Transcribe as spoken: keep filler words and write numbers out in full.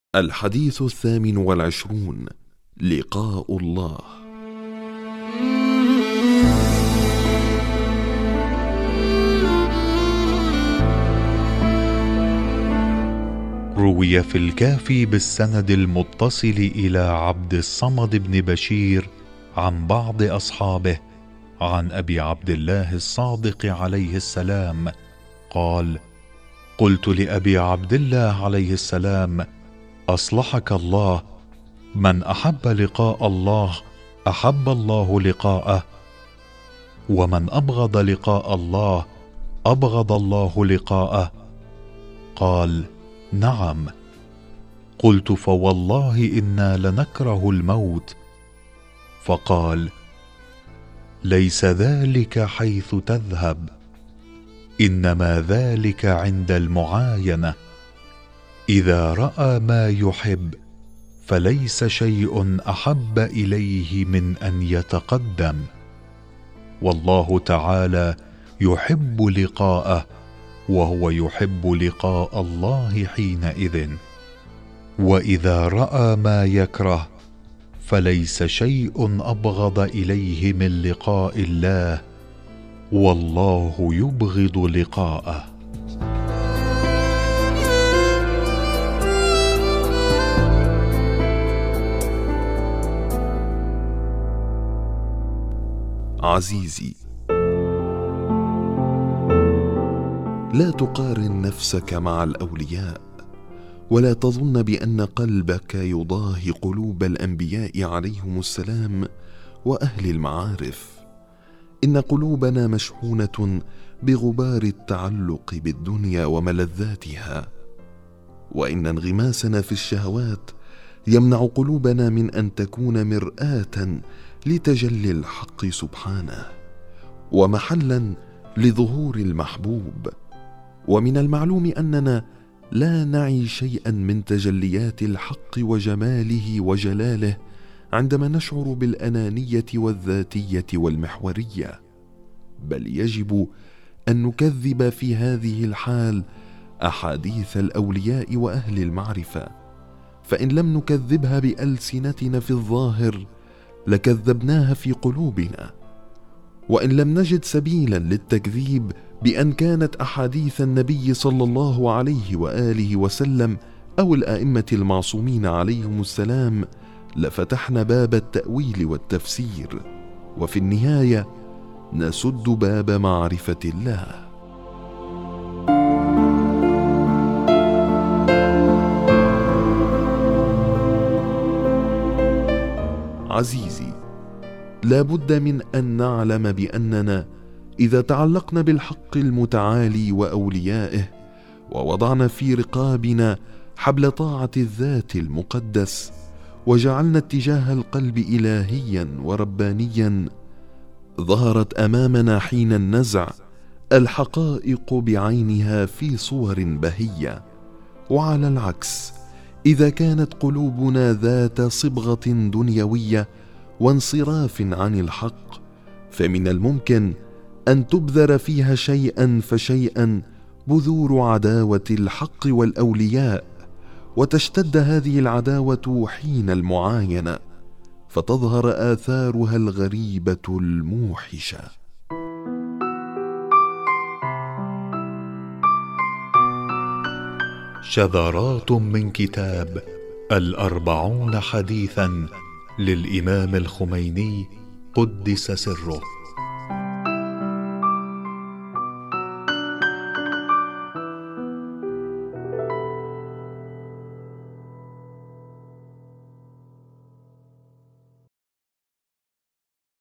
الحديث الثامن والعشرون: لقاء الله. روي في الكافي بالسند المتصل إلى عبد الصمد بن بشير عن بعض أصحابه عن أبي عبد الله الصادق عليه السلام قال: قلت لأبي عبد الله عليه السلام: أصلحك الله، من أحب لقاء الله أحب الله لقاءه، ومن أبغض لقاء الله أبغض الله لقاءه. قال: نعم. قلت: فوالله إنا لنكره الموت. فقال: ليس ذلك حيث تذهب، إنما ذلك عند المعاينة. إذا رأى ما يحب فليس شيء أحب إليه من أن يتقدم، والله تعالى يحب لقاءه وهو يحب لقاء الله حينئذ. وإذا رأى ما يكره فليس شيء أبغض إليه من لقاء الله، والله يبغض لقاءه. عزيزي، لا تقارن نفسك مع الأولياء، ولا تظن بأن قلبك يضاهي قلوب الأنبياء عليهم السلام وأهل المعارف. إن قلوبنا مشحونة بغبار التعلق بالدنيا وملذاتها، وإن انغماسنا في الشهوات يمنع قلوبنا من أن تكون مرآة لتجلي الحق سبحانه، ومحلا لظهور المحبوب. ومن المعلوم أننا لا نعي شيئا من تجليات الحق وجماله وجلاله عندما نشعر بالأنانية والذاتية والمحورية، بل يجب أن نكذب في هذه الحال أحاديث الأولياء وأهل المعرفة، فإن لم نكذبها بألسنتنا في الظاهر لكذبناها في قلوبنا. وإن لم نجد سبيلا للتكذيب بأن كانت أحاديث النبي صلى الله عليه وآله وسلم أو الأئمة المعصومين عليهم السلام لفتحنا باب التأويل والتفسير، وفي النهاية نسد باب معرفة الله. عزيزي، لا بد من أن نعلم بأننا إذا تعلقنا بالحق المتعالي وأوليائه ووضعنا في رقابنا حبل طاعة الذات المقدس وجعلنا اتجاه القلب إلهيا وربانيا، ظهرت أمامنا حين النزع الحقائق بعينها في صور بهية. وعلى العكس، إذا كانت قلوبنا ذات صبغة دنيوية وانصراف عن الحق، فمن الممكن أن تبذر فيها شيئا فشيئا بذور عداوة الحق والأولياء، وتشتد هذه العداوة حين المعاينة، فتظهر آثارها الغريبة الموحشة. شذرات من كتاب الأربعون حديثا للإمام الخميني قدس سره.